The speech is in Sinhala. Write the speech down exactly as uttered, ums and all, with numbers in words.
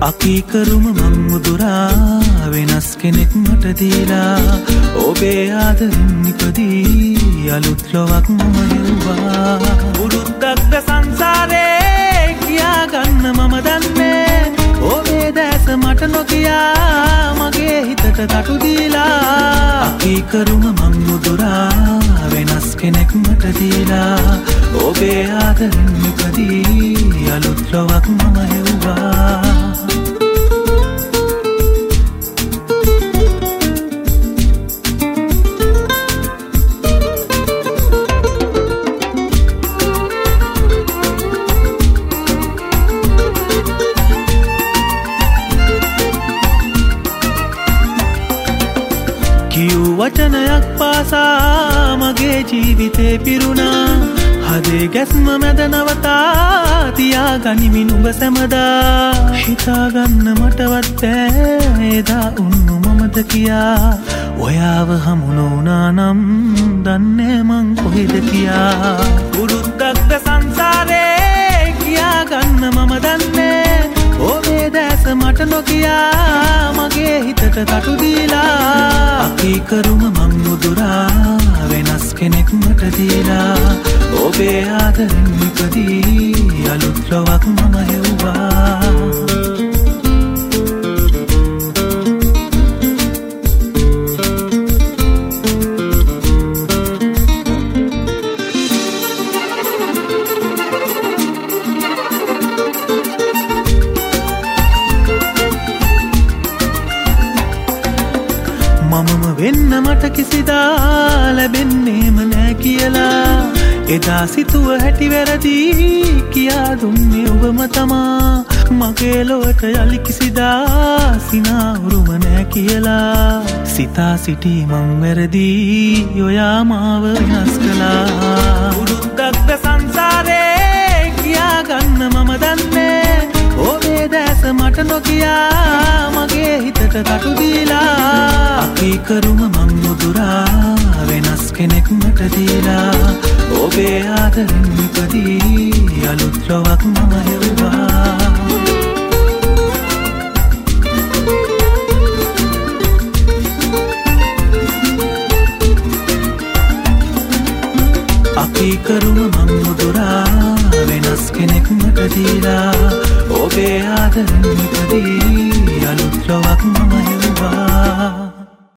අකීකරුම මං මුදුරා වෙනස් කෙනෙක් මට දීලා ඔබේ ආදරෙන් ඉපදී අලුත් ලොවක් මම හෙව්වා පුරුද්දක්ද සංසාරේ කියා ගන්න මම දන්නේ ඔබේ දැස මට නොකියා මගේ හිතට තටු දීලා අකීකරුම මං මුදුරා වෙනස් කෙනෙක් මට දීලා ඔබේ ආදරෙන් ඉපදී අලුත් ලොවක් මම හෙව්වා වචනයක් පාසා මගේ ජීවිතේ පිරුණා හදේ ගැස්ම මැද නවතා තියා ගනිමින් ඔබ සැමදා හිතාගන්න මටවත් බෑ එදා උන්නු මමද කියා ඔයාව හමු නොවුනා නම් දන්නේ මං කොහෙද කියා පුරුද්දක්ද සංසාරේ කියා ගන්න මම දන්නේ ඔබේ දැස මට නොකියා මගේ හිතට තටු දීලා අකීකරුම මං මුදුරා වෙනස් කෙනෙක් මට දීලා ඔබේ ආදරෙන් ඉපදී අලුත් ලොවක් මම හෙව්වා මමම වෙන්න මට කිසිදා ලැබෙන්නේම නෑ කියලා එදා සිතුව හැටි වැරදි කියා දුන්නේ ඔබම තමා මගේ ලොවට යලි කිසිදා සිනාවුරුම නෑ කියලා සිතා සිටි මං වැරදි ඔයා මාව වෙනස් කළා පුරුද්දක්ද සංසාරේ කියා ගන්න මම දන්නේ ඔබේ දැස මට නොකියා මගේ හිතට තටු දීලා අකීකරුම මං මුදුරා වෙනස් කෙනෙක් මට දීලා ඔබේ ආදරෙන් ඉපදී අලුත් ලොවක් මම හෙව්වා අකීකරුම මං මුදුරා වෙනස් කෙනෙක් මට දීලා ඔබේ ආදරෙන් ඉපදී අලුත් ලොවක් මම හෙව්වා